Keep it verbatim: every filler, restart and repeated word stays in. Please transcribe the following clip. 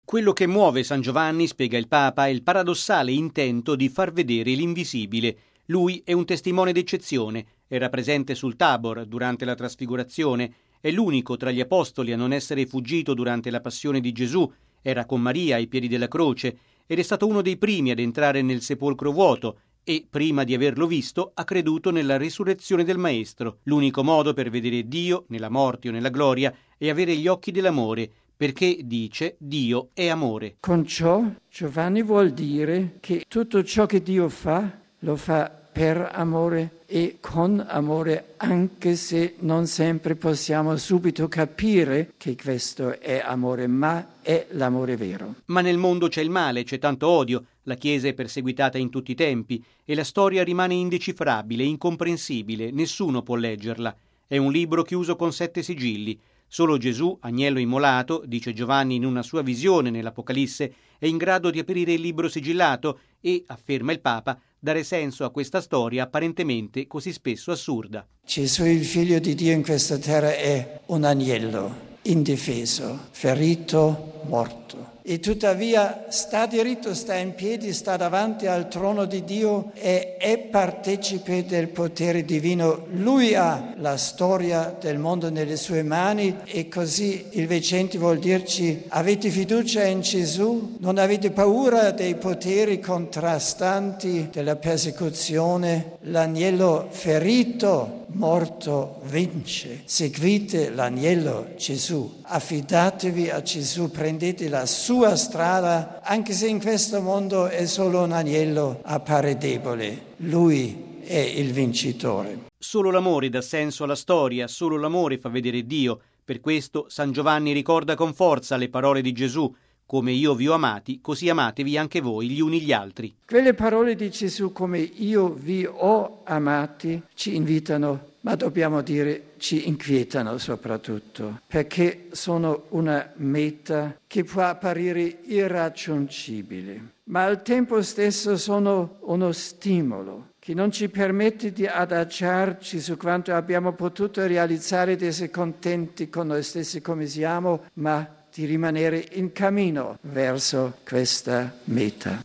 Quello che muove San Giovanni, spiega il Papa, è il paradossale intento di far vedere l'invisibile. Lui è un testimone d'eccezione, era presente sul Tabor durante la trasfigurazione, è l'unico tra gli apostoli a non essere fuggito durante la passione di Gesù, era con Maria ai piedi della croce ed è stato uno dei primi ad entrare nel sepolcro vuoto e, prima di averlo visto, ha creduto nella risurrezione del Maestro. L'unico modo per vedere Dio, nella morte o nella gloria, è avere gli occhi dell'amore, perché, dice, Dio è amore. Con ciò Giovanni vuol dire che tutto ciò che Dio fa, lo fa per amore e con amore, anche se non sempre possiamo subito capire che questo è amore, ma è l'amore vero. Ma nel mondo c'è il male, c'è tanto odio, la Chiesa è perseguitata in tutti i tempi e la storia rimane indecifrabile, incomprensibile, nessuno può leggerla. È un libro chiuso con sette sigilli. Solo Gesù, agnello immolato, dice Giovanni in una sua visione nell'Apocalisse, è in grado di aprire il libro sigillato e, afferma il Papa, dare senso a questa storia apparentemente così spesso assurda. Gesù, il Figlio di Dio in questa terra, è un agnello indifeso, ferito, morto. E tuttavia sta diritto, sta in piedi, sta davanti al trono di Dio e è partecipe del potere divino. Lui ha la storia del mondo nelle sue mani e così il Vecenti vuol dirci: avete fiducia in Gesù? Non avete paura dei poteri contrastanti, della persecuzione? L'agnello ferito, morto, vince. Seguite l'agnello Gesù. Affidatevi a Gesù, prendete la sua strada, anche se in questo mondo è solo un agnello, appare debole. Lui è il vincitore. Solo l'amore dà senso alla storia, solo l'amore fa vedere Dio. Per questo San Giovanni ricorda con forza le parole di Gesù: come io vi ho amati, così amatevi anche voi gli uni gli altri. Quelle parole di Gesù, come io vi ho amati, ci invitano, ma dobbiamo dire ci inquietano soprattutto, perché sono una meta che può apparire irraggiungibile, ma al tempo stesso sono uno stimolo che non ci permette di adagiarci su quanto abbiamo potuto realizzare, di essere contenti con noi stessi come siamo, ma di rimanere in cammino verso questa meta.